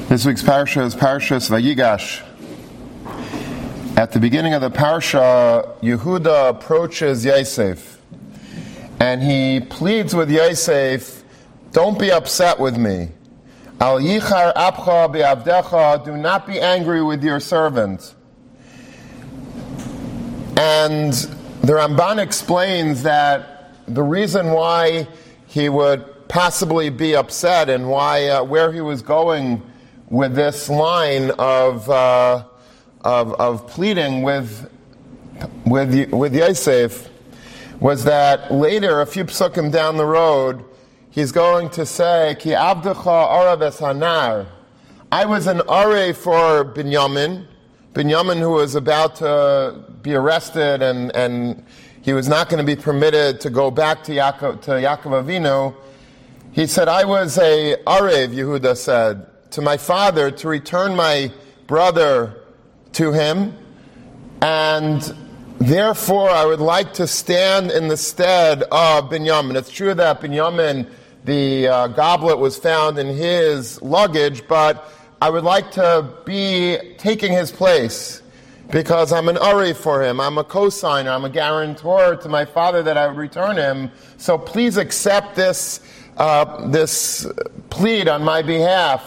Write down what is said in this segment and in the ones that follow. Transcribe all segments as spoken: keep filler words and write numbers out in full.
This week's parsha is Parshas Vayigash. At the beginning of the parsha, Yehuda approaches Yosef, and he pleads with Yosef, "Don't be upset with me. Al yichar apcha be'avdecha, do not be angry with your servant." And the Ramban explains that the reason why he would possibly be upset and why uh, where he was going with this line of uh, of, of pleading with with with Yosef was that later, a few psukim down the road, he's going to say, "Ki avdecha arav es hanar." I was an arei for Binyamin, Binyamin who was about to be arrested, and and he was not going to be permitted to go back to Yaakov, to Yaakov Avinu. He said, "I was a arev," Yehuda said, "to my father to return my brother to him, and therefore I would like to stand in the stead of Binyamin." It's true that Binyamin, the uh, goblet, was found in his luggage, but I would like to be taking his place because I'm an Ari for him. I'm a co-signer. I'm a guarantor to my father that I would return him. So please accept this uh, this plead on my behalf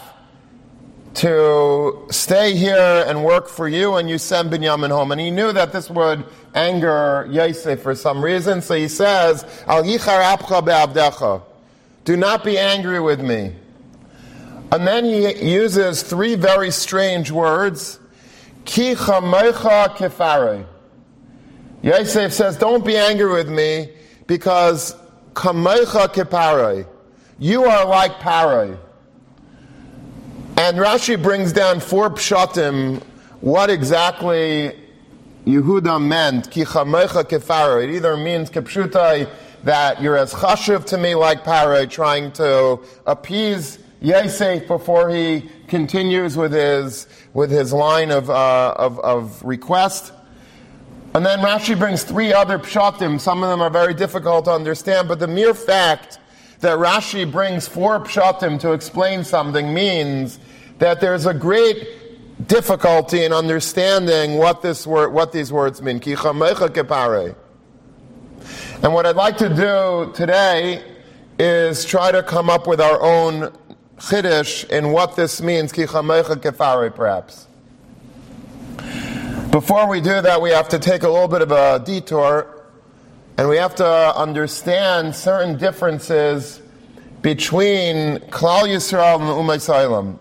to stay here and work for you, and you send Binyamin home. And he knew that this would anger Yosef for some reason, so he says, "Al yichar apcha be'avdecha." Do not be angry with me. And then he uses three very strange words. Ki chamecha kefare. Yosef says, "Don't be angry with me, because chamecha kefare. You are like Paroi." And Rashi brings down four pshatim what exactly Yehuda meant, ki chamecha kefare. It either means kepshutai, that you're as chashuv to me like Paroi, trying to appease Yosef before he continues with his with his line of, uh, of of request. And then Rashi brings three other pshatim. Some of them are very difficult to understand, but the mere fact that Rashi brings four pshatim to explain something means that there's a great difficulty in understanding what this word, what these words mean. Ki chamecha kepare. And what I'd like to do today is try to come up with our own chiddush in what this means. Ki chamecha kefare, perhaps. Before we do that, we have to take a little bit of a detour, and we have to understand certain differences between Klal Yisrael and Ummah Yisrael.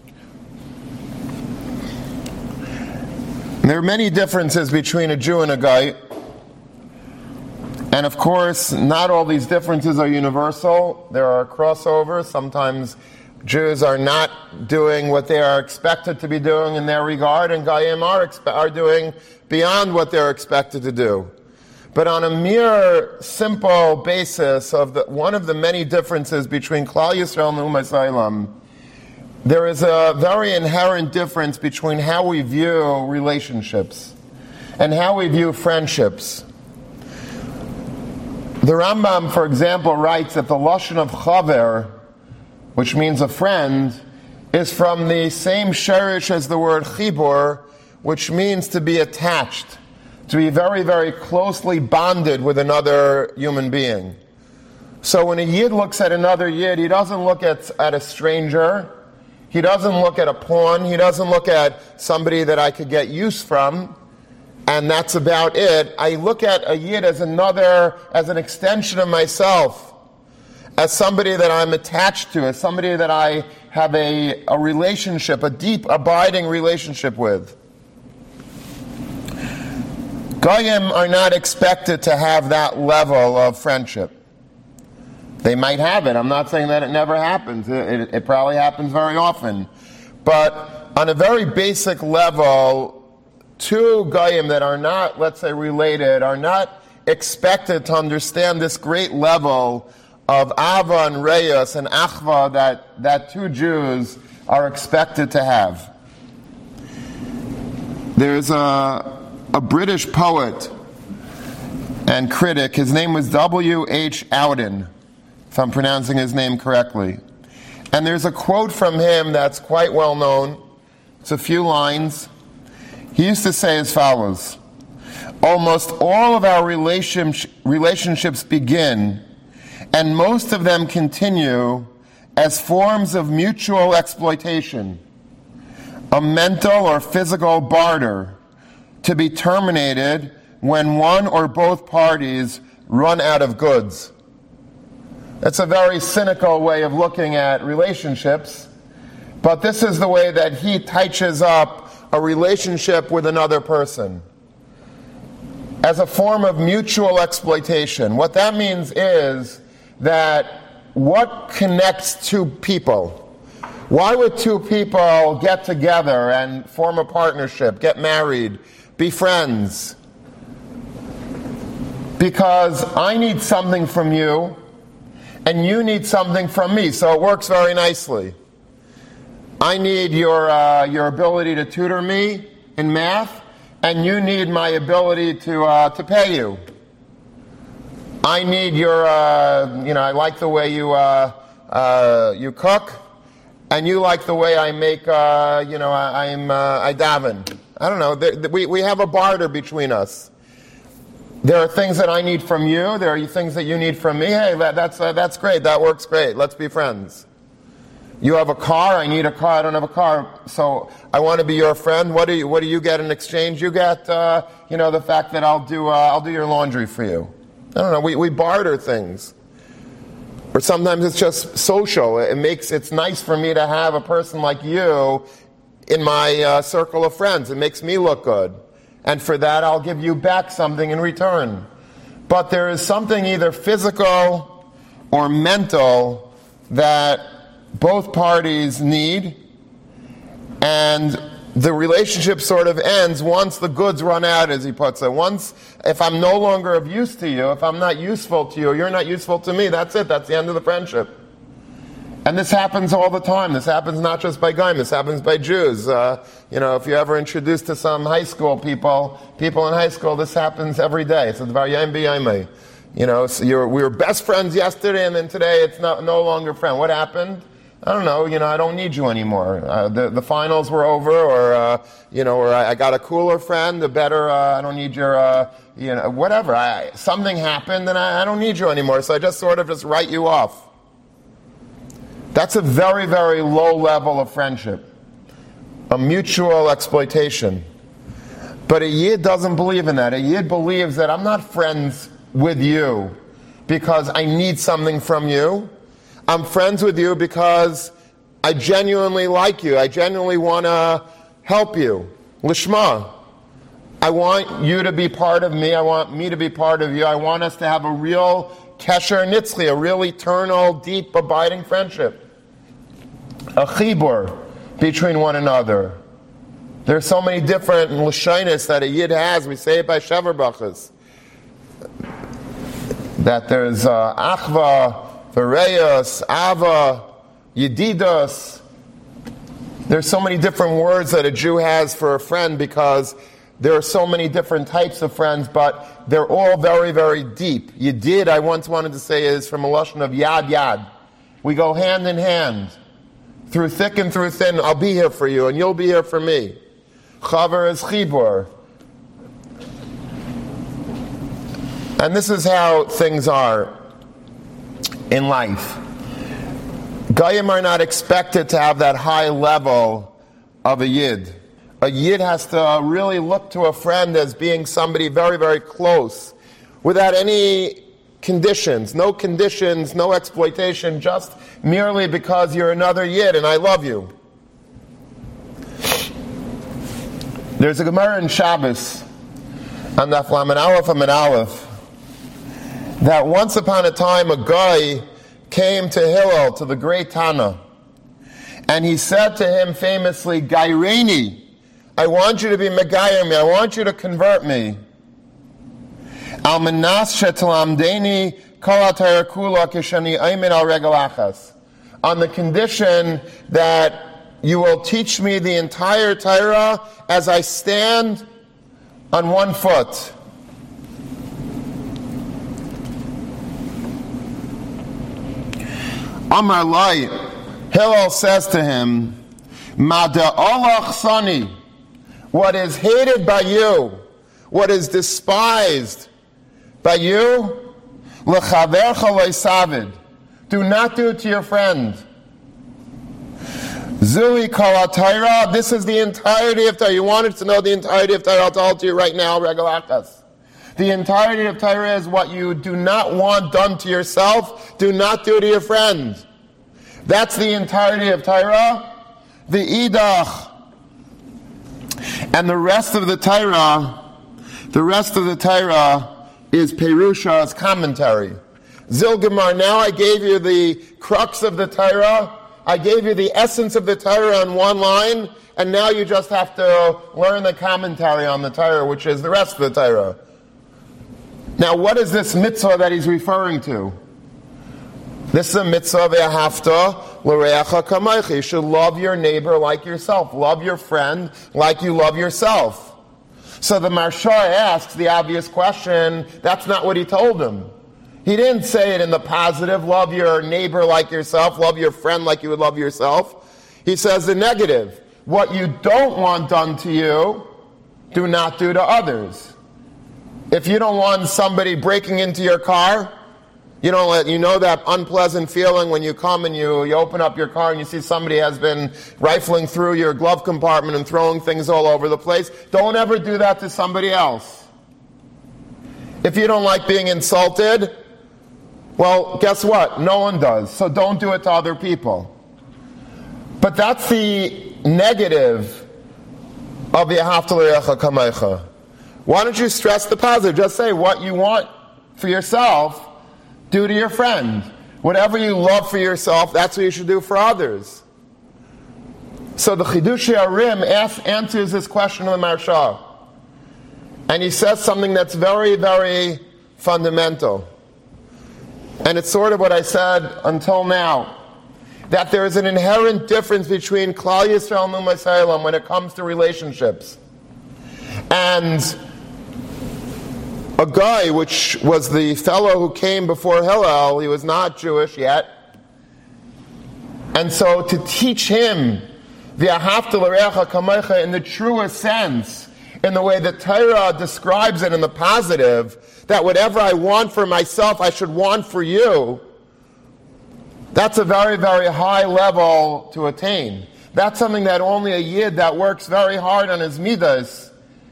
There are many differences between a Jew and a Goy, and of course, not all these differences are universal. There are crossovers. Sometimes Jews are not doing what they are expected to be doing in their regard, and Goyim are, expe- are doing beyond what they're expected to do. But on a mere simple basis of the, one of the many differences between Klal Yisrael and Ummah Yisrael, there is a very inherent difference between how we view relationships and how we view friendships. The Rambam, for example, writes that the lashon of chaver, which means a friend, is from the same sherish as the word chibur, which means to be attached, to be very, very closely bonded with another human being. So when a yid looks at another yid, he doesn't look at, at a stranger, he doesn't look at a pawn, he doesn't look at somebody that I could get use from, and that's about it. I look at a yid as another, as an extension of myself, as somebody that I'm attached to, as somebody that I have a, a relationship, a deep, abiding relationship with. Goyim are not expected to have that level of friendship. They might have it. I'm not saying that it never happens. It, it, it probably happens very often. But on a very basic level, two Goyim that are not, let's say, related, are not expected to understand this great level of Ava and Reyes and Achva that, that two Jews are expected to have. There's a, a British poet and critic, his name was W H Auden, if I'm pronouncing his name correctly. And there's a quote from him that's quite well known. It's a few lines. He used to say as follows: almost all of our relation, relationships begin, and most of them continue, as forms of mutual exploitation, a mental or physical barter, to be terminated when one or both parties run out of goods. It's a very cynical way of looking at relationships, but this is the way that he touches up a relationship with another person, as a form of mutual exploitation. What that means is that what connects two people? Why would two people get together and form a partnership, get married, be friends? Because I need something from you, and you need something from me, so it works very nicely. I need your uh, your ability to tutor me in math, and you need my ability to uh, to pay you. I need your, uh, you know, I like the way you uh, uh, you cook, and you like the way I make, uh, you know, I, I'm uh, I daven. I don't know. There, we we have a barter between us. There are things that I need from you. There are things that you need from me. Hey, that, that's uh, that's great. That works great. Let's be friends. You have a car. I need a car. I don't have a car, so I want to be your friend. What do you What do you get in exchange? You get, uh, you know, the fact that I'll do uh, I'll do your laundry for you. I don't know. We we barter things, or sometimes it's just social. It makes it's nice for me to have a person like you in my uh, circle of friends. It makes me look good, and for that I'll give you back something in return. But there is something either physical or mental that both parties need, and the relationship sort of ends once the goods run out, as he puts it. Once, if I'm no longer of use to you, if I'm not useful to you, you're not useful to me, that's it, that's the end of the friendship. And this happens all the time. This happens not just by Goyim, this happens by Jews. Uh, you know, if you're ever introduced to some high school people, people in high school, this happens every day. It's Varyayim b'Yomei. You know, so you're, we were best friends yesterday, and then today it's not, no longer friend. What happened? I don't know, you know, I don't need you anymore. Uh, the, the finals were over, or, uh, you know, or I, I got a cooler friend, a better, uh, I don't need your, uh, you know, whatever. I, something happened, and I, I don't need you anymore, so I just sort of just write you off. That's a very, very low level of friendship, a mutual exploitation. But a Yid doesn't believe in that. A Yid believes that I'm not friends with you because I need something from you. I'm friends with you because I genuinely like you. I genuinely want to help you. Lishma. I want you to be part of me. I want me to be part of you. I want us to have a real kesher nitzchi, a real eternal, deep, abiding friendship. A chibur between one another. There's so many different lashonos that a Yid has. We say it by Shavar Brachas. That there's uh, achva, Vereyos, Ava, Yedidos. There's so many different words that a Jew has for a friend because there are so many different types of friends, but they're all very, very deep. Yedid, I once wanted to say, is from a lashon of yad yad. We go hand in hand. Through thick and through thin, I'll be here for you and you'll be here for me. Chaver is chibur. And this is how things are in life. Goyim are not expected to have that high level of a Yid. A Yid has to really look to a friend as being somebody very, very close, without any conditions, no conditions, no exploitation, just merely because you're another Yid and I love you. There's a Gemara in Shabbos, on the Lamed Aleph and Aleph, that once upon a time a guy came to Hillel, to the great Tana, and he said to him famously, Gaireni, I want you to be Megayir me, I want you to convert me. Al menas shetalamdeni kol ha'Torah kula kishani aymin al regel achas. On the condition that you will teach me the entire Torah as I stand on one foot. Amar Lai, Hillel says to him, Ma da'olach sani, what is hated by you, what is despised by you, l'chavercha lo'savid, do not do it to your friend. Zui kol ha'Torah, this is the entirety of Torah. You wanted to know the entirety of Torah, I'll tell it to you right now, regalachas. The entirety of Torah is what you do not want done to yourself, do not do to your friend. That's the entirety of Torah. The idach. And the rest of the Torah, the rest of the Torah is Perusha's commentary. Zilgamar, now I gave you the crux of the Torah, I gave you the essence of the Torah in one line, and now you just have to learn the commentary on the Torah, which is the rest of the Torah. Now, what is this mitzvah that he's referring to? This is a mitzvah ve'ahavta l'reacha kamaycha. You should love your neighbor like yourself. Love your friend like you love yourself. So the Maharsha asks the obvious question, that's not what he told him. He didn't say it in the positive, love your neighbor like yourself, love your friend like you would love yourself. He says the negative. What you don't want done to you, do not do to others. If you don't want somebody breaking into your car, you don't let, you know that unpleasant feeling when you come and you, you open up your car and you see somebody has been rifling through your glove compartment and throwing things all over the place. Don't ever do that to somebody else. If you don't like being insulted, well, guess what? No one does. So don't do it to other people. But that's the negative of V'ahavta l'reacha kamaycha. Why don't you stress the positive? Just say what you want for yourself, do to your friend. Whatever you love for yourself, that's what you should do for others. So the Chidushei HaRim asks, answers this question of the Maharsha. And he says something that's very, very fundamental. And it's sort of what I said until now, that there is an inherent difference between Klal Yisrael and Ummah Yisrael when it comes to relationships. And a guy, which was the fellow who came before Hillel, he was not Jewish yet. And so to teach him V'ahavta l'reacha kamaycha in the truest sense, in the way that Torah describes it in the positive, that whatever I want for myself, I should want for you, that's a very, very high level to attain. That's something that only a Yid that works very hard on his midas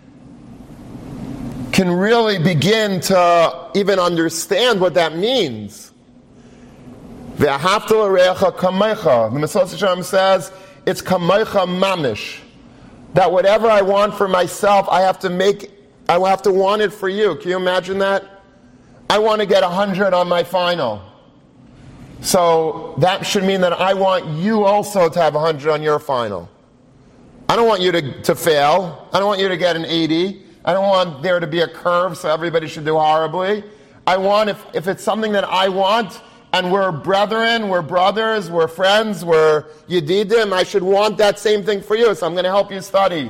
can really begin to even understand what that means. V'ahavta l'reacha kamaycha. The Mesillas Yesharim says, it's kamaycha mamish. That whatever I want for myself, I have to make, I have to want it for you. Can you imagine that? I want to get a hundred on my final. So that should mean that I want you also to have a hundred on your final. I don't want you to, to fail. I don't want you to get an eighty. I don't want there to be a curve so everybody should do horribly. I want, if, if it's something that I want, and we're brethren, we're brothers, we're friends, we're yedidim, I should want that same thing for you, so I'm going to help you study.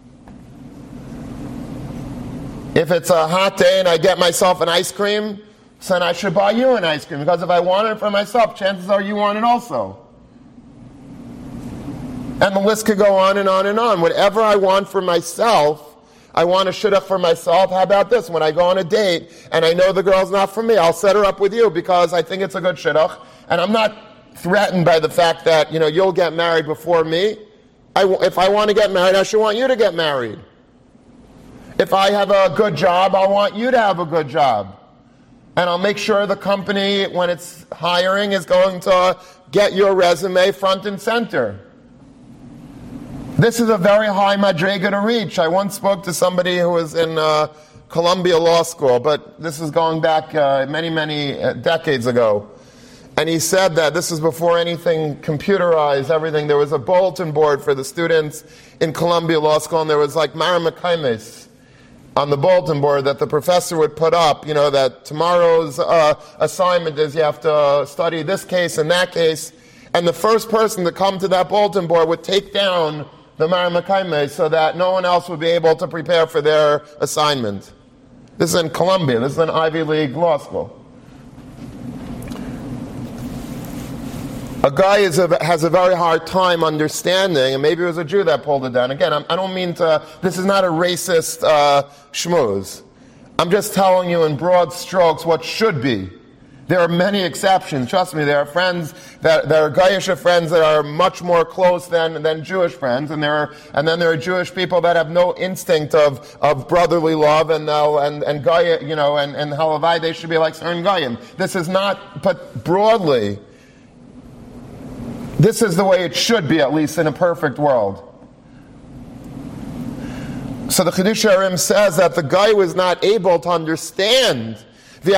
If it's a hot day and I get myself an ice cream, so then I should buy you an ice cream, because if I want it for myself, chances are you want it also. And the list could go on and on and on. Whatever I want for myself, I want a shidduch for myself. How about this? When I go on a date and I know the girl's not for me, I'll set her up with you because I think it's a good shidduch. And I'm not threatened by the fact that, you know, you'll get married before me. I, if I want to get married, I should want you to get married. If I have a good job, I want you to have a good job. And I'll make sure the company, when it's hiring, is going to get your resume front and center. This is a very high madrega to reach. I once spoke to somebody who was in uh, Columbia Law School, but this is going back uh, many, many uh, decades ago. And he said that this is before anything computerized, everything. There was a bulletin board for the students in Columbia Law School, and there was like Mara Mekaimes on the bulletin board that the professor would put up, you know, that tomorrow's uh, assignment is you have to study this case and that case. And the first person to come to that bulletin board would take down the Mara Mekaimes so that no one else would be able to prepare for their assignment. This is in Columbia. This is an Ivy League law school. a guy is a, has a very hard time understanding, and maybe it was a Jew that pulled it down. Again, I'm, I don't mean to, this is not a racist uh, schmooze. I'm just telling you in broad strokes what should be. There are many exceptions. Trust me, there are friends that there are Goyish friends that are much more close than, than Jewish friends, and there are and then there are Jewish people that have no instinct of, of brotherly love, and uh, and and Goy, you know, and and Halavai, they should be like certain Goyim. This is not, but broadly, this is the way it should be, at least in a perfect world. So the Chidush Harim says that the guy was not able to understand on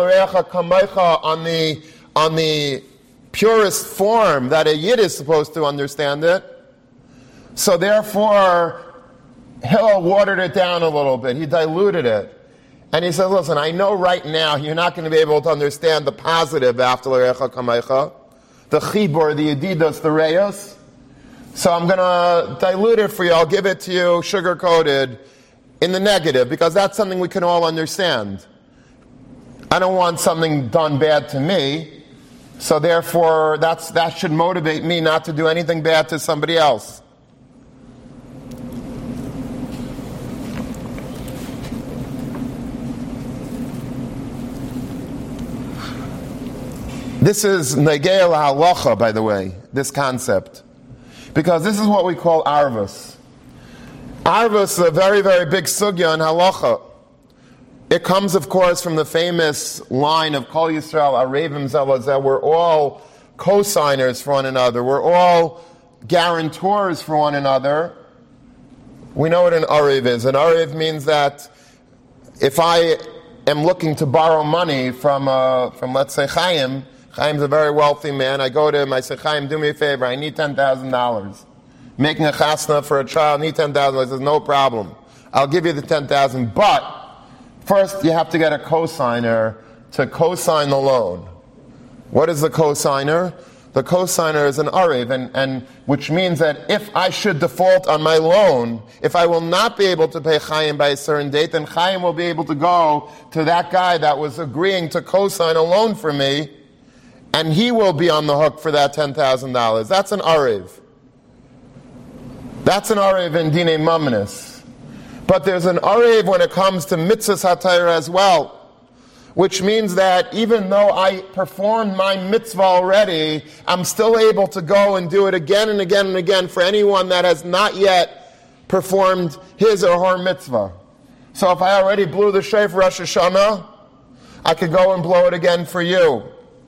the on the purest form that a Yid is supposed to understand it. So therefore, Hillel watered it down a little bit. He diluted it. And he said, listen, I know right now you're not going to be able to understand the positive after L'Recha Kamaycha, the Chibur, the Yedidas, the Reyos. So I'm going to dilute it for you. I'll give it to you sugar-coated in the negative, because that's something we can all understand. I don't want something done bad to me, so therefore that's, that should motivate me not to do anything bad to somebody else. This is Negei Halacha, by the way, this concept, because this is what we call Arvus. Arvus is a very, very big sugya in Halacha. It comes, of course, from the famous line of Kol Yisrael Arevim Zelazeh. We're all co-signers for one another. We're all guarantors for one another. We know what an Arev is. An Arev means that if I am looking to borrow money from, uh, from let's say, Chaim, Chaim's a very wealthy man. I go to him, I say, Chaim, do me a favor. I need ten thousand dollars. Making a chasna for a child, I need ten thousand dollars. He says, no problem. I'll give you the ten thousand dollars, but first, you have to get a cosigner to cosign the loan. What is the cosigner? The cosigner is an arev, and, and which means that if I should default on my loan, if I will not be able to pay Chaim by a certain date, then Chaim will be able to go to that guy that was agreeing to cosign a loan for me, and he will be on the hook for that ten thousand dollars. That's an arev. That's an arev in Dinei Mamnis. But there's an arev when it comes to mitzvahs hatayra as well, which means that even though I performed my mitzvah already, I'm still able to go and do it again and again and again for anyone that has not yet performed his or her mitzvah. So if I already blew the shofar Rosh Hashanah, I could go and blow it again for you.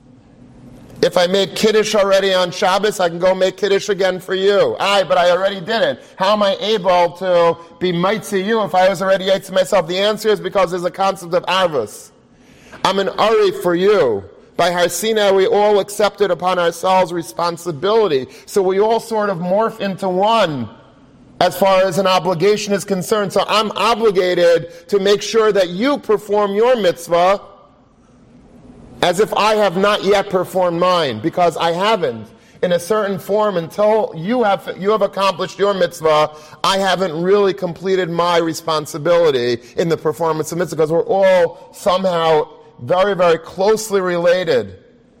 If I made Kiddush already on Shabbos, I can go make Kiddush again for you. Aye, but I already did it. How am I able to be mitzi you if I was already yitzi myself? The answer is because there's a concept of Arvus. I'm an Ari for you. By Har Sinai, we all accepted upon ourselves responsibility. So we all sort of morph into one as far as an obligation is concerned. So I'm obligated to make sure that you perform your mitzvah as if I have not yet performed mine, because I haven't. In a certain form, until you have you have accomplished your mitzvah, I haven't really completed my responsibility in the performance of mitzvah, because we're all somehow very, very closely related.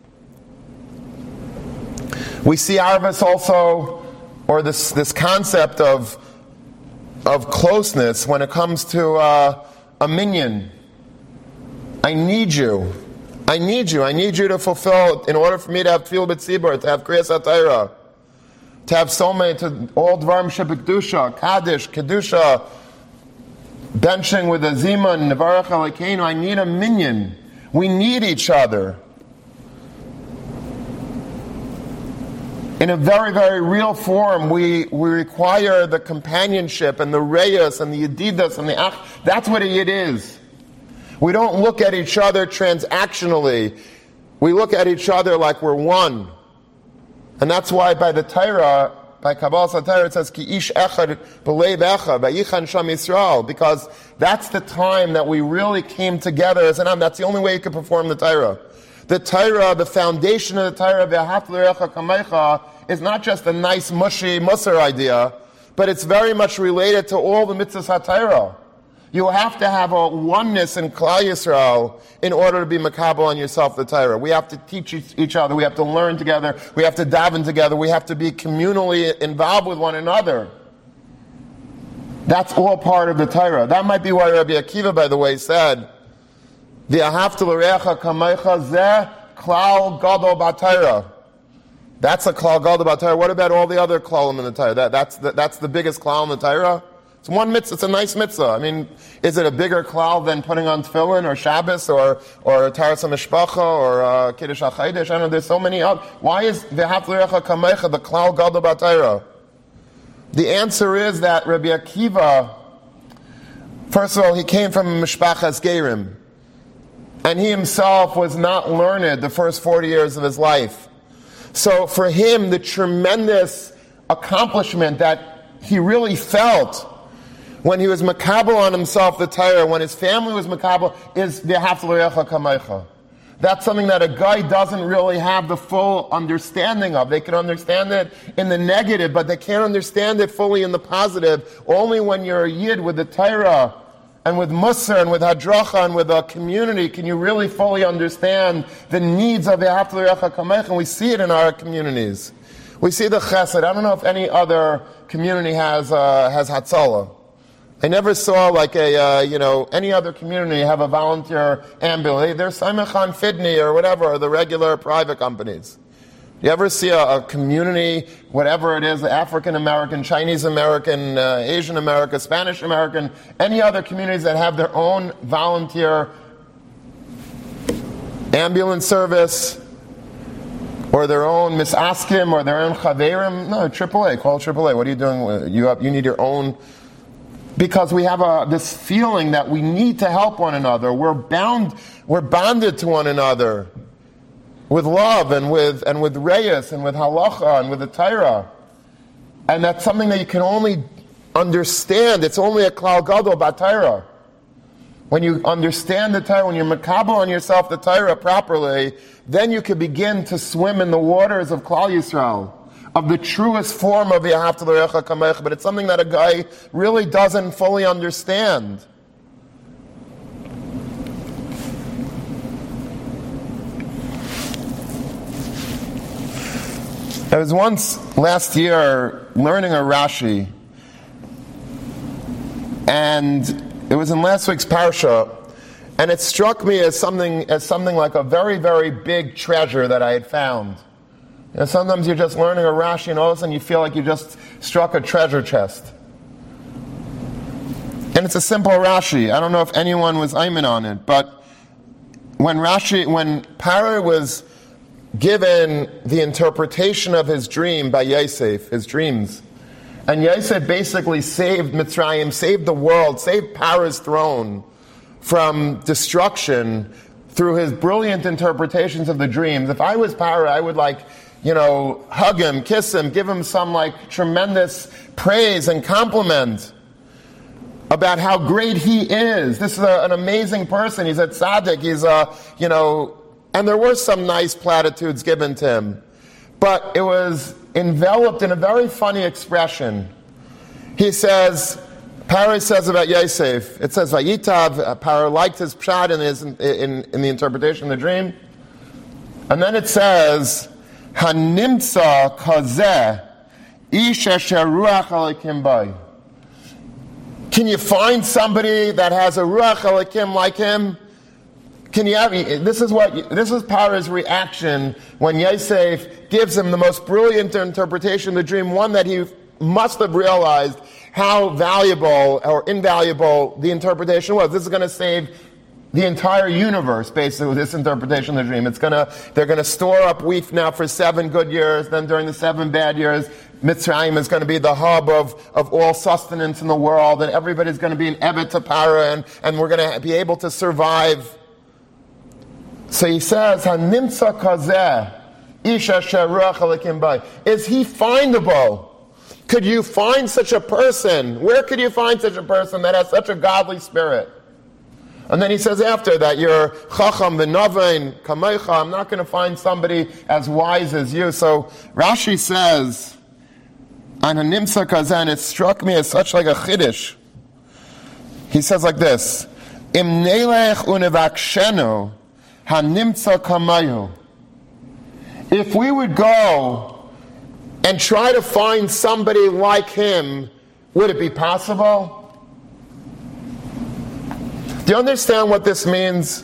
We see Arvus also, or this, this concept of, of closeness when it comes to uh, a minyan. I need you. I need you. I need you to fulfill, in order for me to have Tefillah B'tzibur, to have Kriyas HaTorah, to have so many, to all Dvarim Shebekdusha, Kaddish, Kedusha, benching with a Zimun, Nevarach Elokeinu. I need a minyan. We need each other. In a very, very real form, we, we require the companionship and the reyos and the yedidas and the ach. That's what a yid is. We don't look at each other transactionally. We look at each other like we're one. And that's why by the Torah, by Kabbalah Torah, it says, Ki ish echad b'leiv echad, v'yichan sham Yisrael, because that's the time that we really came together as an Am. That's the only way you can perform the Torah. The Torah, the foundation of the Torah, v'ahavta l'recha kamecha, is not just a nice, mushy, musar idea, but it's very much related to all the mitzvahs HaTorah. You have to have a oneness in Klal Yisrael in order to be makabel on yourself the Torah. We have to teach each other. We have to learn together. We have to daven together. We have to be communally involved with one another. That's all part of the Torah. That might be why Rabbi Akiva, by the way, said, "V'ahavta l'reacha kamecha zeh klal gadol b'Torah." That's a klal gadol b'Torah. What about all the other klalim in the Torah? That, that's, the, that's the biggest klal in the Torah? It's one mitzvah. It's a nice mitzvah. I mean, is it a bigger klal than putting on tefillin or Shabbos or or Taras HaMishpacha or uh, Kiddush HaChaydesh? I don't know. There's so many other. Why is v'ahavta l'reacha kamecha the klal gadol b'Torah? The answer is that Rabbi Akiva, first of all, he came from Mishpachas Gerim, and he himself was not learned the first forty years of his life. So for him, the tremendous accomplishment that he really felt when he was makabel on himself the Torah, when his family was makabel, is v'ahavta l'reacha kamecha. That's something that a guy doesn't really have the full understanding of. They can understand it in the negative, but they can't understand it fully in the positive. Only when you're a yid with the Torah and with Musar and with Hadracha and with a community can you really fully understand the needs of the v'ahavta l'reacha kamecha, and we see it in our communities. We see the chesed. I don't know if any other community has uh, has Hatzalah. I never saw like a, uh, you know, any other community have a volunteer ambulance. There's Simon Khan Fidney or whatever, or the regular private companies. You ever see a, a community, whatever it is, African American, Chinese American, uh, Asian American, Spanish American, any other communities that have their own volunteer ambulance service, or their own misaskim, or their own chaverim? No, triple A, call triple A. What are you doing? You have, you need your own. Because we have a, this feeling that we need to help one another. We're bound, we're bonded to one another with love and with and with reyes and with halacha and with the Torah. And that's something that you can only understand. It's only a klal gadol b'Torah. When you understand the Torah, when you're makabel on yourself the Torah properly, then you can begin to swim in the waters of Klal Yisrael, of the truest form of v'ahavta l'reacha kamecha, but it's something that a guy really doesn't fully understand. I was once, last year, learning a Rashi, and it was in last week's parsha, and it struck me as something, as something like a very, very big treasure that I had found. You know, sometimes you're just learning a Rashi and all of a sudden you feel like you just struck a treasure chest. And it's a simple Rashi. I don't know if anyone was ayman on it, but when Rashi, when Paro was given the interpretation of his dream by Yosef, his dreams, and Yosef basically saved Mitzrayim, saved the world, saved Paro's throne from destruction through his brilliant interpretations of the dreams. If I was Paro, I would like, you know, hug him, kiss him, give him some like tremendous praise and compliment about how great he is. This is a, an amazing person. He's a tzaddik. He's a, you know, and there were some nice platitudes given to him. But it was enveloped in a very funny expression. He says, Paro says about Yosef, it says, Vayitav, Paro liked his pshat in, his, in, in, in the interpretation of the dream. And then it says, Hanimtza kazeh ish asher ruach elokim bai. Can you find somebody that has a ruach elokim like him? Can you have? This is what this is Paro's reaction when Yosef gives him the most brilliant interpretation of the dream, one that he must have realized how valuable or invaluable the interpretation was. This is going to save the entire universe, basically, with this interpretation of the dream. It's gonna, they're going to store up wheat now for seven good years. Then during the seven bad years, Mitzrayim is going to be the hub of, of all sustenance in the world, and everybody's going to be an evet to Paro, and, and we're going to be able to survive. So he says, "Hanimtza kazeh ish asher ruach elokim bai." Is he findable? Could you find such a person? Where could you find such a person that has such a godly spirit? And then he says after that, you're chacham v'navein kamecha. I'm not going to find somebody as wise as you. So Rashi says, on Hanimtza kazeh, it struck me as such like a chiddush. He says like this, Im nelech unevakshenu hanimtza kamayu. If we would go and try to find somebody like him, would it be possible? Do you understand what this means?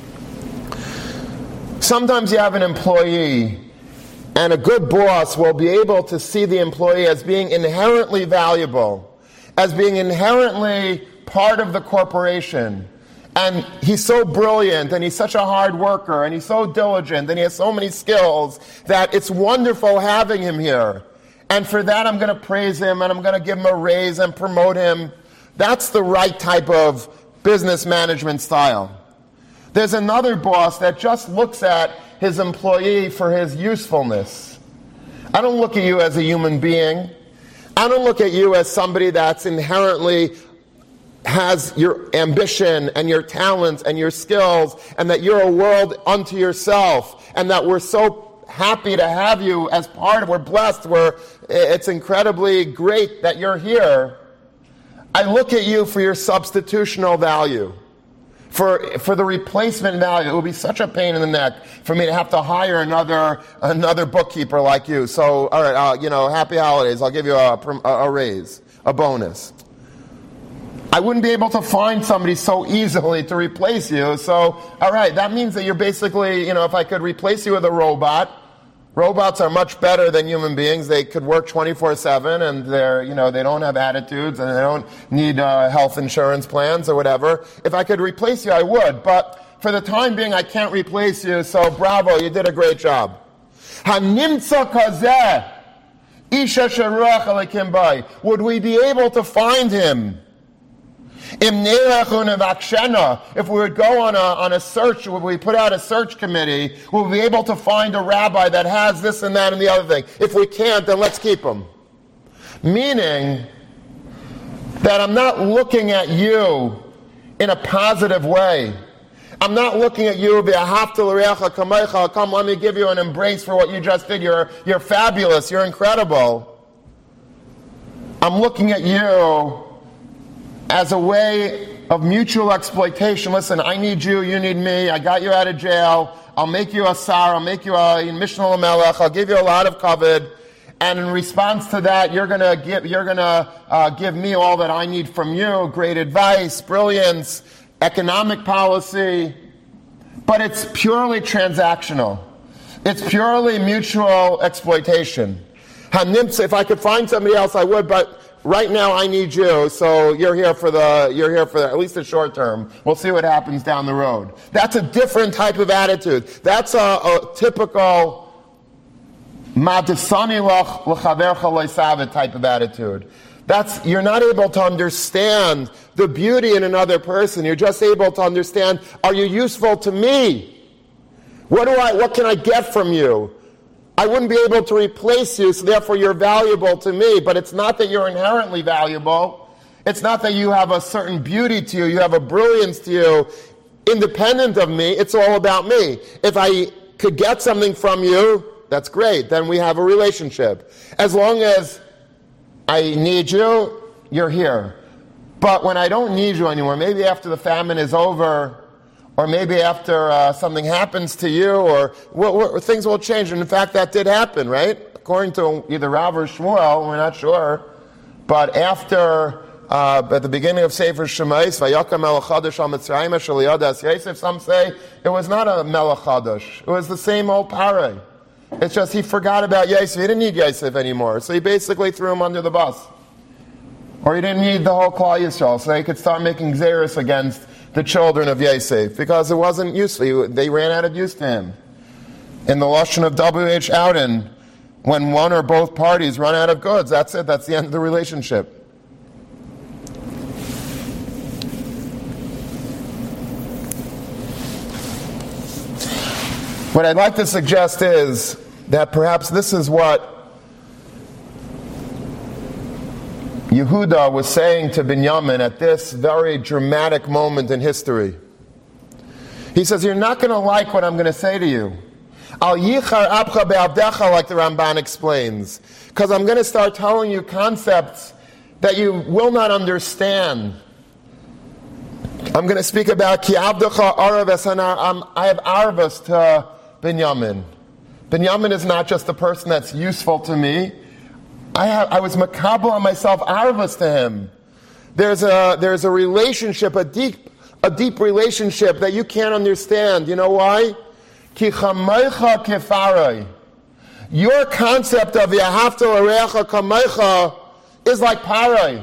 Sometimes you have an employee, and a good boss will be able to see the employee as being inherently valuable, as being inherently part of the corporation. And he's so brilliant, and he's such a hard worker, and he's so diligent, and he has so many skills that it's wonderful having him here. And for that, I'm going to praise him, and I'm going to give him a raise and promote him. That's the right type of business management style. There's another boss that just looks at his employee for his usefulness. I don't look at you as a human being. I don't look at you as somebody that's inherently has your ambition and your talents and your skills, and that you're a world unto yourself, and that we're so happy to have you as part of, we're blessed, we're, it's incredibly great that you're here. I look at you for your substitutional value, for for the replacement value. It would be such a pain in the neck for me to have to hire another another bookkeeper like you. So, all right, uh, you know, happy holidays. I'll give you a, a, a raise, a bonus. I wouldn't be able to find somebody so easily to replace you. So, all right, that means that you're basically, you know, if I could replace you with a robot, robots are much better than human beings. They could work twenty-four seven, and they're, you know, they don't have attitudes, and they don't need uh, health insurance plans or whatever. If I could replace you, I would. But for the time being, I can't replace you. So, bravo, you did a great job. Hanimtza kazeh, isha sheruach alekim bai. Would we be able to find him? If we would go on a, on a search, would we put out a search committee, we'll be able to find a rabbi that has this and that and the other thing. If we can't, then let's keep him. Meaning that I'm not looking at you in a positive way. I'm not looking at you, come, let me give you an embrace for what you just did. You're, you're fabulous, you're incredible. I'm looking at you as a way of mutual exploitation. Listen, I need you, you need me, I got you out of jail, I'll make you a sar, I'll make you a mishnah l'melech, I'll give you a lot of kavod, and in response to that, you're gonna give, you're gonna uh, give me all that I need from you, great advice, brilliance, economic policy, but it's purely transactional. It's purely mutual exploitation. If I could find somebody else, I would, but right now I need you, so you're here for the you're here for the, at least the short term. We'll see what happens down the road. That's a different type of attitude. That's a, a typical madisani lach l'chavercha lo'isavit type of attitude. That's, you're not able to understand the beauty in another person. You're just able to understand, are you useful to me? What do I what can I get from you? I wouldn't be able to replace you, so therefore you're valuable to me. But it's not that you're inherently valuable. It's not that you have a certain beauty to you, you have a brilliance to you, independent of me. It's all about me. If I could get something from you, that's great. Then we have a relationship. As long as I need you, you're here. But when I don't need you anymore, maybe after the famine is over, or maybe after uh, something happens to you, or what, what, things will change. And in fact, that did happen, right? According to either Rav or Shmuel, we're not sure. But after, uh, at the beginning of Sefer Shemais, Vayakam Melech Chadash al Mitzrayim Asher Liyadas Yosef, some say it was not a Melech Chadash. It was the same old parei. It's just he forgot about Yosef. He didn't need Yosef anymore. So he basically threw him under the bus. Or he didn't need the whole Klal Yisrael, so he could start making Xeris against the children of Yosef, because it wasn't useful. They ran out of use to him. In the Lashon of W H Auden, when one or both parties run out of goods, that's it, that's the end of the relationship. What I'd like to suggest is that perhaps this is what Yehuda was saying to Binyamin at this very dramatic moment in history. He says, you're not going to like what I'm going to say to you. Al yichar apcha be'avdecha, like the Ramban explains, because I'm going to start telling you concepts that you will not understand. I'm going to speak about Ki Avdecha Arav Esanar. I have Arvas to Binyamin. Binyamin is not just a person that's useful to me. I have, I was makabel on myself Arvas to him. There's a there's a relationship, a deep a deep relationship that you can't understand. You know why? Ki chamaycha kefarai. Your concept of Yahavta l'reacha kamaycha is like Parai.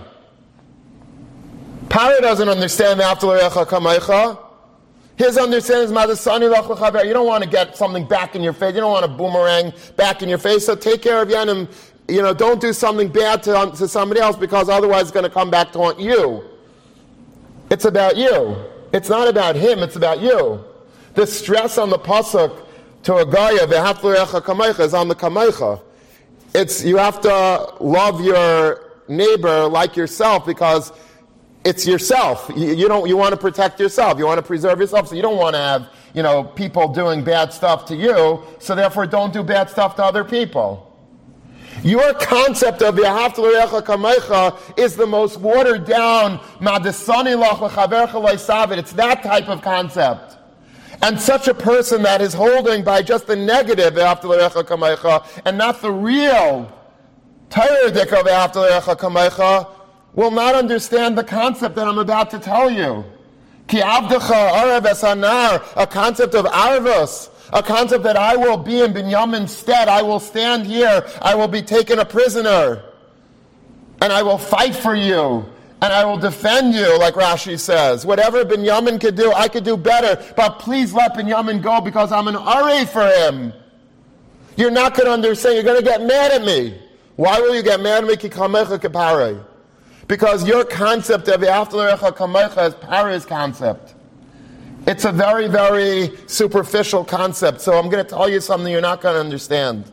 Parai doesn't understand Yahavta l'reacha kamaycha. His understanding is Madasani lach l'chaver. You don't want to get something back in your face. You don't want a boomerang back in your face. So take care of Yanim. You know, don't do something bad to, um, to somebody else, because otherwise it's going to come back to haunt you. It's about you. It's not about him. It's about you. The stress on the pasuk to a gaya v'yahavta l'reacha kamaycha is on the kamaycha. It's you have to love your neighbor like yourself, because it's yourself. You, you don't. You want to protect yourself. You want to preserve yourself. So you don't want to have, you know, people doing bad stuff to you. So therefore, don't do bad stuff to other people. Your concept of Yahavta l'reacha kamaycha is the most watered down. Madasani lach l'chavercha lo'isavit. It's that type of concept. And such a person that is holding by just the negative Yahavta l'reacha kamaycha and not the real Torah dik of Yahavta l'reacha kamaycha will not understand the concept that I'm about to tell you. Ki avdecha arav esanar, a concept of arvos, a concept that I will be in Binyamin's stead. I will stand here. I will be taken a prisoner. And I will fight for you. And I will defend you, like Rashi says. Whatever Binyamin could do, I could do better. But please let Binyamin go, because I'm an Ari for him. You're not going to understand. You're going to get mad at me. Why will you get mad at me? Ki kamecha keparei. Because your concept of Yahavta l'reacha kamecha is Parai's concept. It's a very, very superficial concept. So I'm going to tell you something you're not going to understand.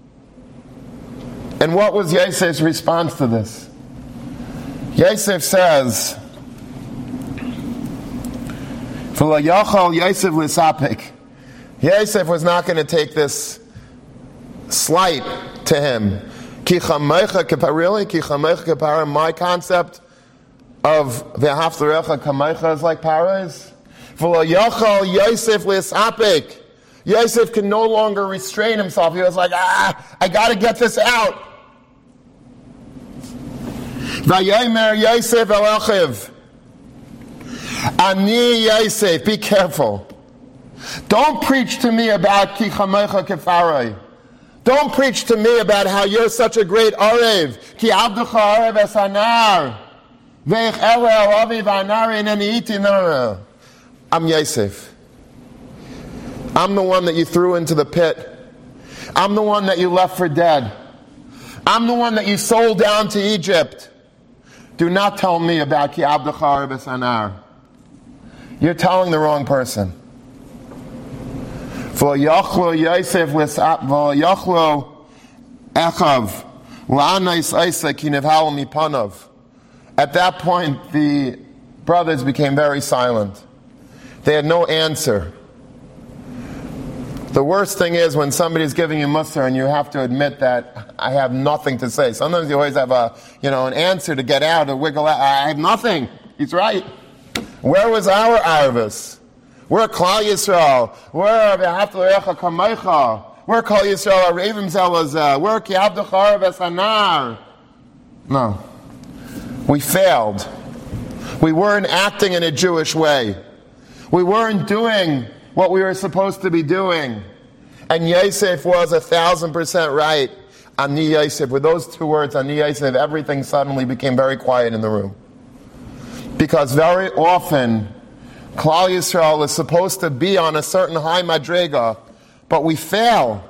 And what was Yosef's response to this? Yosef says, "V'lo yachal Yosef l'sapik." Yosef was not going to take this slight to him. Ki chamaycha kepar, really? Ki chamaycha kepar, my concept of V'yahavta l'reacha kamaycha is like Parai's. V'lo yachal Yosef l'sapik. Yosef can no longer restrain himself. He was like, ah, I got to get this out. Vayomer Yosef el Achiv, Ani Yosef, be careful. Don't preach to me about Ki chamecha kefarei. Don't preach to me about how you're such a great Arev. Ki avdecha Arev esanar. Veich ele el avi v'anari ineni iti. No, no, no. I'm Yosef. I'm the one that you threw into the pit. I'm the one that you left for dead. I'm the one that you sold down to Egypt. Do not tell me about Ki avdecha Arev esanar. You're telling the wrong person. V'yachlo Yosef v'yachlo Echav la'anais Isa ki nevhal mipanav. At that point, the brothers became very silent. They had no answer. The worst thing is when somebody's giving you mussar and you have to admit that I have nothing to say. Sometimes you always have a, you know, an answer to get out, to wiggle out. I have nothing. He's right. Where was our Arvis? We're Klal Yisrael. We're V'yahavta l'reacha kamaycha. We're Klal Yisrael. Our Ravim Zelazah. We're Ki avdecha Arev esanar. No. We failed. We weren't acting in a Jewish way. We weren't doing what we were supposed to be doing. And Yosef was a thousand percent right. Ani Yosef. With those two words, Ani Yosef, everything suddenly became very quiet in the room. Because very often, Klal Yisrael is supposed to be on a certain high madrega, but we fail.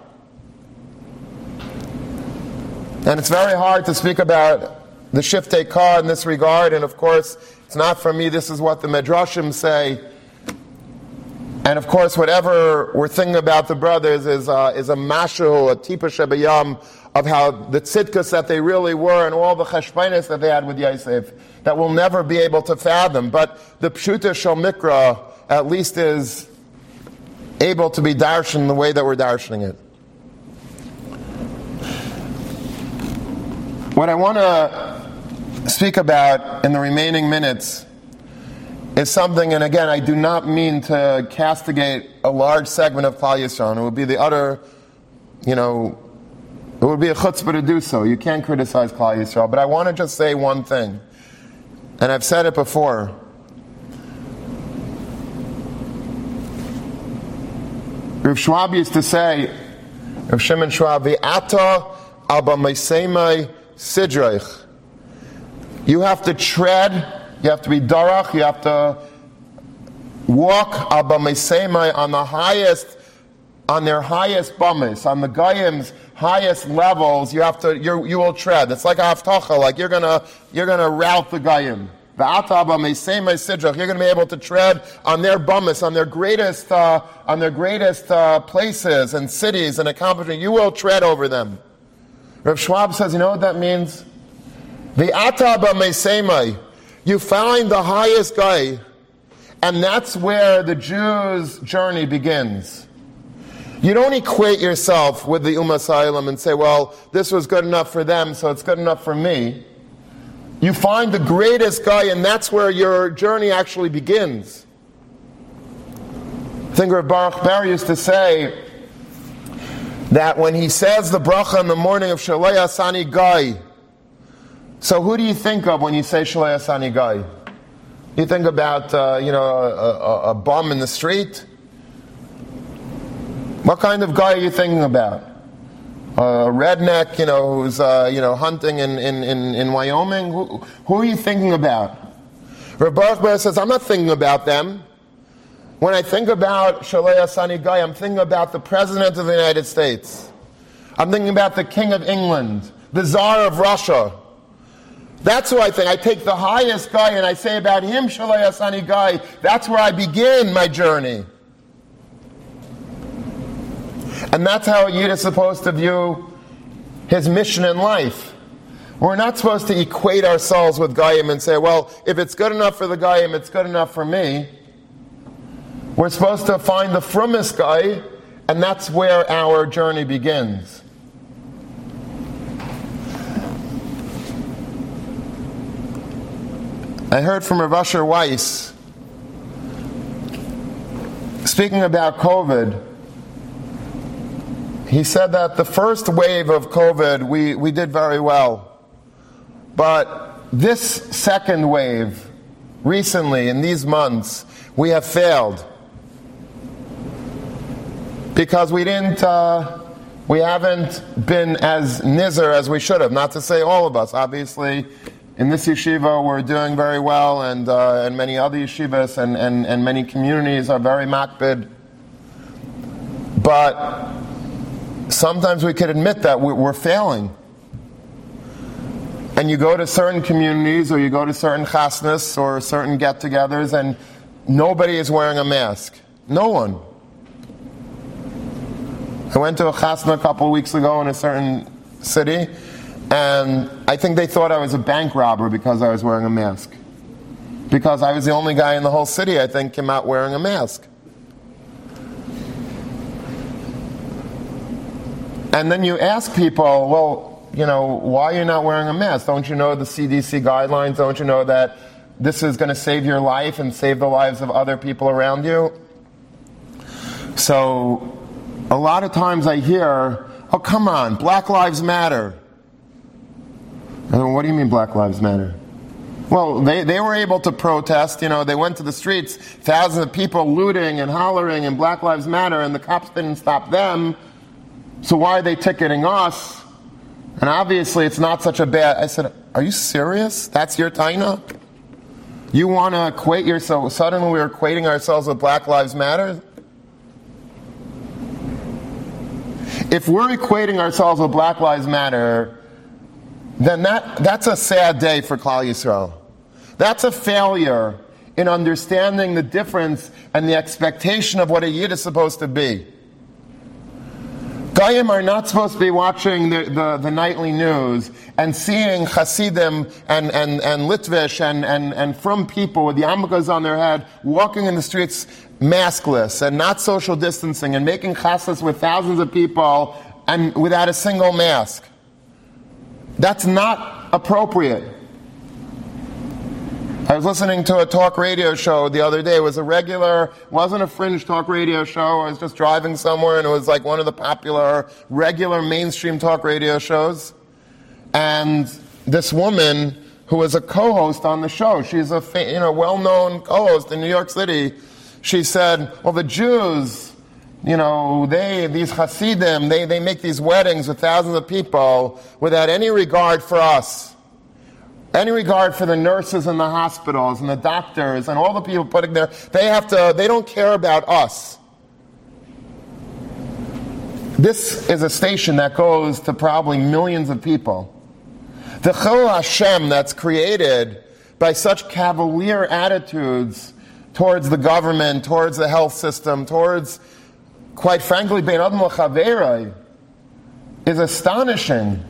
And it's very hard to speak about the Shiftei Kah in this regard, and of course, it's not for me, this is what the Medrashim say. And of course, whatever we're thinking about the brothers is, uh, is a mashu, a tipa shebayam, of how the tzidkus that they really were and all the cheshbainis that they had with Yosef that we'll never be able to fathom. But the Pshuta Shel Mikra at least is able to be darshan the way that we're darshaning it. What I want to speak about in the remaining minutes is something, and again, I do not mean to castigate a large segment of Klal Yisrael. It would be the utter, you know, it would be a chutzpah to do so. You can't criticize Klal Yisrael. But I want to just say one thing, and I've said it before. Rav Schwab used to say, Rav Shimon Schwab, "V'ata alba meisemai sidreich." You have to tread. You have to be darach, you have to walk alba meisemai on the highest, on their highest bamis, on the Goyim's highest levels. You have to, you you will tread. It's like a haftacha, like you're gonna you're gonna rout the Goyim. V'ata alba meisemai sidrach. You're gonna be able to tread on their bamis, on their greatest, uh, on their greatest uh, places and cities and accomplishments. You will tread over them. Rav Schwab says, you know what that means? V'ata alba meisemai. You find the highest guy, and that's where the Jew's journey begins. You don't equate yourself with the Ummah Sa'ilam and say, well, this was good enough for them, so it's good enough for me. You find the greatest guy, and that's where your journey actually begins. I think Rav Baruch Ber used to say that when he says the bracha in the morning of Shalei Asani Gai, so who do you think of when you say Shalei Asani Gai? You think about, uh, you know, a, a, a bum in the street? What kind of guy are you thinking about? A redneck, you know, who's, uh, you know, hunting in, in, in, in Wyoming? Who, who are you thinking about? Rav Baruch Ber says, I'm not thinking about them. When I think about Shalei Asani Gai, I'm thinking about the President of the United States. I'm thinking about the King of England, the Tsar of Russia. That's who I think. I take the highest guy and I say about him, Shalei Asani Gai. That's where I begin my journey. And that's how a Yid is supposed to view his mission in life. We're not supposed to equate ourselves with Goyim and say, well, if it's good enough for the Goyim, it's good enough for me. We're supposed to find the frummest guy, and that's where our journey begins. I heard from Rav Asher Weiss, speaking about COVID, he said that the first wave of COVID, we, we did very well. But this second wave, recently, in these months, we have failed. Because we didn't, uh, we haven't been as nizar as we should have. Not to say all of us, obviously. In this yeshiva, we're doing very well, and uh, and many other yeshivas and, and, and many communities are very makbid. But sometimes we could admit that we're failing. And you go to certain communities, or you go to certain chasnas, or certain get-togethers, and nobody is wearing a mask. No one. I went to a chasna a couple of weeks ago in a certain city, and I think they thought I was a bank robber because I was wearing a mask. Because I was the only guy in the whole city, I think, came out wearing a mask. And then you ask people, well, you know, why are you not wearing a mask? Don't you know the C D C guidelines? Don't you know that this is going to save your life and save the lives of other people around you? So, a lot of times I hear, oh, come on, Black Lives Matter. And what do you mean Black Lives Matter? Well, they, they were able to protest, you know, they went to the streets, thousands of people looting and hollering and Black Lives Matter, and the cops didn't stop them. So why are they ticketing us? And obviously it's not such a bad... I said, are you serious? That's your taina? You want to equate yourself... Suddenly we're equating ourselves with Black Lives Matter? If we're equating ourselves with Black Lives Matter, then that, that's a sad day for Klal Yisrael. That's a failure in understanding the difference and the expectation of what a Yid is supposed to be. Goyim are not supposed to be watching the, the, the nightly news and seeing Hasidim and, and, and Litvish and, and, and from people with yarmulkes on their head walking in the streets maskless and not social distancing and making chasnas with thousands of people and without a single mask. That's not appropriate. I was listening to a talk radio show the other day. It was a regular, wasn't a fringe talk radio show. I was just driving somewhere and it was like one of the popular, regular mainstream talk radio shows. And this woman who was a co-host on the show, she's a you know well-known co-host in New York City, she said, well, the Jews, you know, they, these Hasidim, they, they make these weddings with thousands of people without any regard for us. Any regard for the nurses in the hospitals and the doctors and all the people putting there, they have to, they don't care about us. This is a station that goes to probably millions of people. The Chil Hashem that's created by such cavalier attitudes towards the government, towards the health system, towards, quite frankly, Bein Adam L'Chaverei, is astonishing.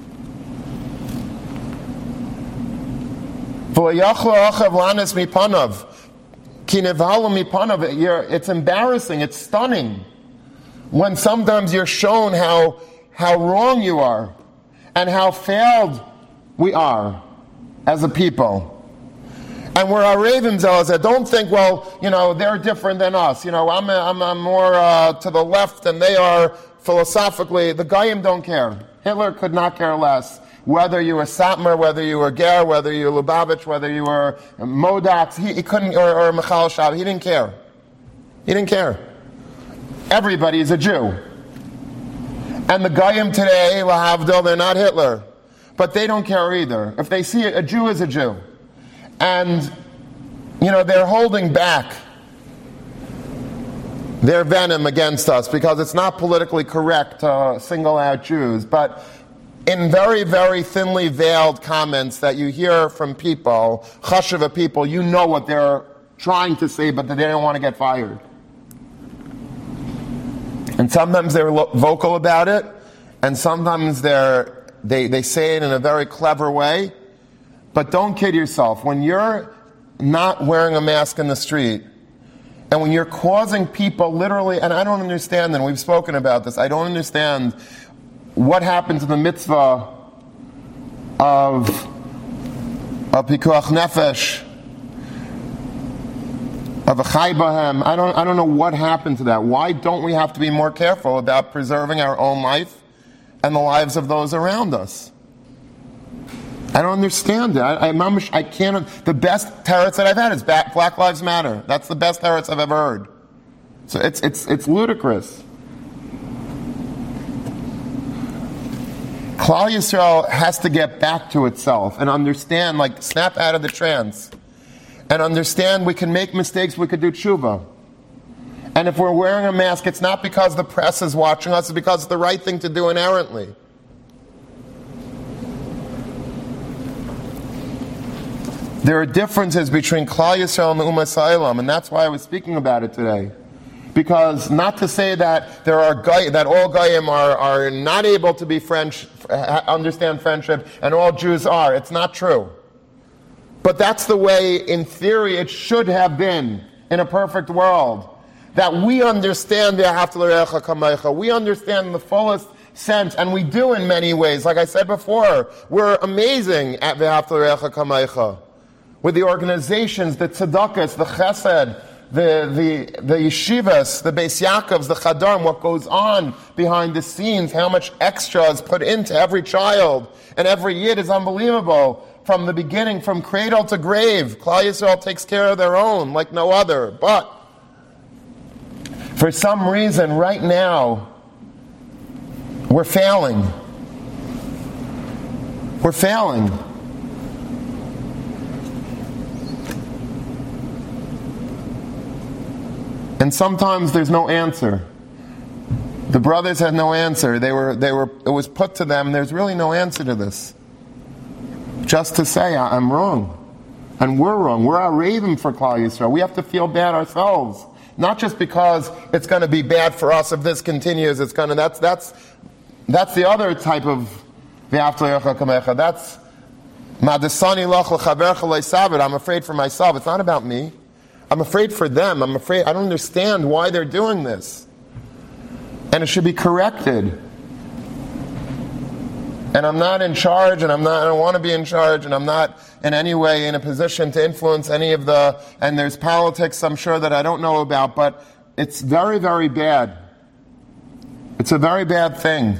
It's embarrassing, it's stunning when sometimes you're shown how how wrong you are and how failed we are as a people. And we're Arevim Zelazah. Don't think, well, you know, they're different than us. You know, I'm I'm, I'm more uh, to the left than they are philosophically. The Goyim don't care. Hitler could not care less. Whether you were Satmar, whether you were Ger, whether you were Lubavitch, whether you were Modox, he, he couldn't, or, or Michal Shab, he didn't care. He didn't care. Everybody is a Jew. And the Goyim today, Lahavdil, they're not Hitler. But they don't care either. If they see it, a Jew is a Jew. And, you know, they're holding back their venom against us because it's not politically correct to single out Jews. But in very, very thinly veiled comments that you hear from people, chashuva people, you know what they're trying to say, but they don't want to get fired. And sometimes they're lo- vocal about it, and sometimes they're, they, they say it in a very clever way. But don't kid yourself. When you're not wearing a mask in the street, and when you're causing people literally, and I don't understand, and we've spoken about this, I don't understand what happened to the mitzvah of, of Pikuach Nefesh, of a Chai Bahem. I don't, I don't know what happened to that. Why don't we have to be more careful about preserving our own life and the lives of those around us? I don't understand it. I, I, I can't. The best teretz that I've had is Black Lives Matter. That's the best teretz I've ever heard. So it's it's it's ludicrous. Klal Yisrael has to get back to itself and understand, like, snap out of the trance. And understand we can make mistakes, we could do tshuva. And if we're wearing a mask, it's not because the press is watching us, it's because it's the right thing to do inherently. There are differences between Klal Yisrael and the Ummah Ha'olam, and that's why I was speaking about it today. Because not to say that there are that all Goyim are, are not able to be French, understand friendship, and all Jews are. It's not true. But that's the way, in theory, it should have been in a perfect world. That we understand the Ahavta L'Reacha Kamecha. We understand the fullest sense, and we do in many ways. Like I said before, we're amazing at the Ahavta L'Reacha Kamecha. With the organizations, the tzedakahs, the chesed, the, the, the yeshivas, the Beis Yaakovs, the Chadarim, what goes on behind the scenes, how much extra is put into every child, and every yid is unbelievable. From the beginning, from cradle to grave, Klal Yisrael takes care of their own like no other. But for some reason, right now, we're failing. We're failing. And sometimes there's no answer. The brothers had no answer. They were, they were, it was put to them, there's really no answer to this. Just to say, I'm wrong. And we're wrong. We're Arevim for Klal Yisrael. We have to feel bad ourselves. Not just because it's going to be bad for us if this continues. It's going to, that's, that's, that's the other type of V'ahavta L'Reacha Kamecha. That's Ma'adasani Lach L'Chavercha Le'Sabed. I'm afraid for myself. It's not about me. I'm afraid for them. I'm afraid, I don't understand why they're doing this. And it should be corrected. And I'm not in charge, and I'm not, I don't want to be in charge, and I'm not in any way in a position to influence any of the, and there's politics I'm sure that I don't know about, but it's very, very bad. It's a very bad thing.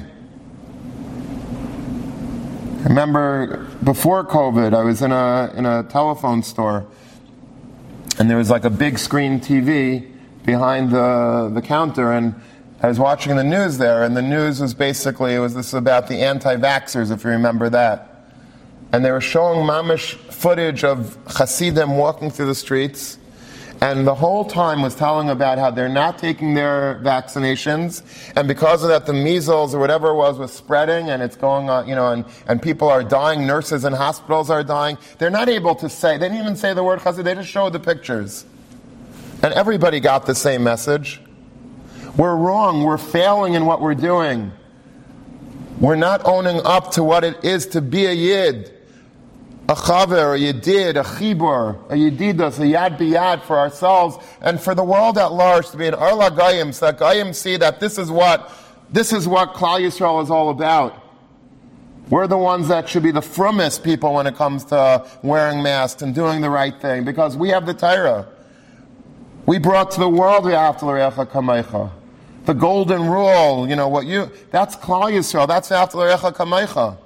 I remember before COVID, I was in a in a telephone store, and there was like a big screen T V behind the the counter, and I was watching the news there, and the news was basically, it was this about the anti-vaxxers, if you remember that. And they were showing mamish footage of Hasidim walking through the streets, and the whole time was telling about how they're not taking their vaccinations, and because of that the measles or whatever it was was spreading, and it's going on, you know, and, and people are dying, nurses in hospitals are dying. They're not able to say, they didn't even say the word Hasid, they just showed the pictures. And everybody got the same message. We're wrong, we're failing in what we're doing. We're not owning up to what it is to be a Yid. A chaver, a yedid, a chibur, a yedidas, a yad biyad for ourselves and for the world at large, to be an arla gayim, so that gayim see that this is what this is what Klal Yisrael is all about. We're the ones that should be the frummest people when it comes to wearing masks and doing the right thing, because we have the Torah. We brought to the world v'ahavta l'reacha kamecha, the golden rule. You know what you? That's Klal Yisrael. That's v'ahavta l'reacha kamecha.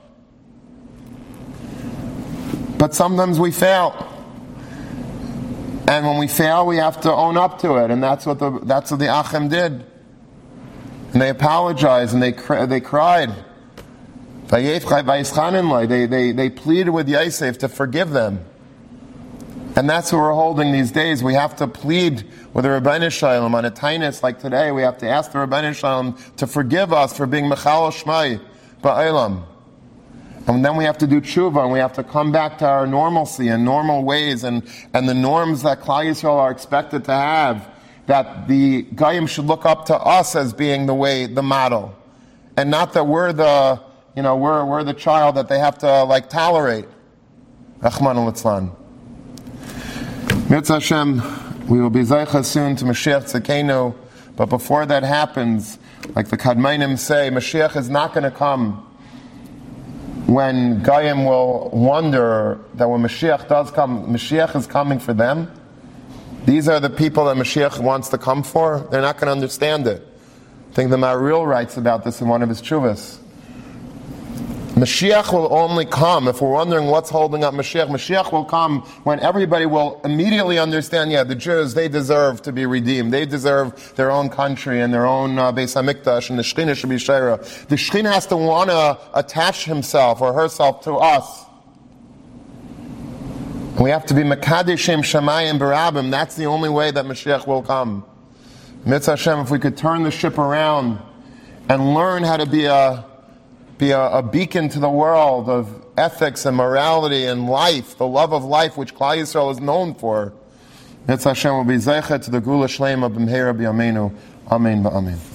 But sometimes we fail, and when we fail, we have to own up to it, and that's what the that's what the Achim did. And they apologized, and they they cried. They they they pleaded with Yosef to forgive them, and that's what we're holding these days. We have to plead with the Rebbeinu Shalom on a tainus like today. We have to ask the Rebbeinu Shalom to forgive us for being mechal shmai ba'olam. And then we have to do tshuva, and we have to come back to our normalcy and normal ways and, and the norms that Klal Yisrael are expected to have, that the Goyim should look up to us as being the way, the model. And not that we're the, you know, we're, we're the child that they have to, like, tolerate. Rachman al-Litzlan. Mitzvah Hashem, we will be Zaycha soon to Mashiach Tzekenu, but before that happens, like the Kadmainim say, Mashiach is not going to come when Goyim will wonder that when Mashiach does come, Mashiach is coming for them. These are the people that Mashiach wants to come for. They're not going to understand it. I think the Maharil writes about this in one of his tshuvas. Mashiach will only come, if we're wondering what's holding up Mashiach, Mashiach will come when everybody will immediately understand, yeah, the Jews, they deserve to be redeemed. They deserve their own country and their own uh, Beis HaMikdash, and the Shekhinah should be Sheira. The Shekhinah has to want to attach himself or herself to us. We have to be Mekadeshim Shamayim Barabim. That's the only way that Mashiach will come. Mitzvah Hashem, if we could turn the ship around and learn how to be a be a, a beacon to the world of ethics and morality and life, the love of life which Klal Yisrael is known for. Mitzvah Hashem will be Zeicha to the Gula Shleima B'mheira B'yameinu. Amen v'amen.